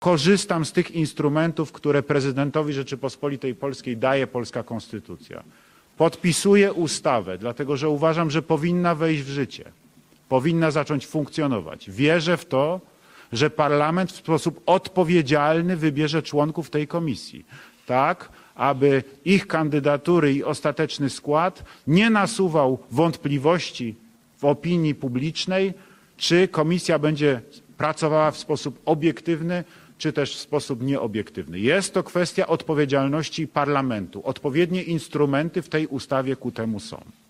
korzystam z tych instrumentów, które prezydentowi Rzeczypospolitej Polskiej daje polska konstytucja. Podpisuję ustawę, dlatego że uważam, że powinna wejść w życie, powinna zacząć funkcjonować. Wierzę w to, że parlament w sposób odpowiedzialny wybierze członków tej komisji, tak aby ich kandydatury i ostateczny skład nie nasuwał wątpliwości w opinii publicznej, czy komisja będzie pracowała w sposób obiektywny, czy też w sposób nieobiektywny. Jest to kwestia odpowiedzialności parlamentu. Odpowiednie instrumenty w tej ustawie ku temu są.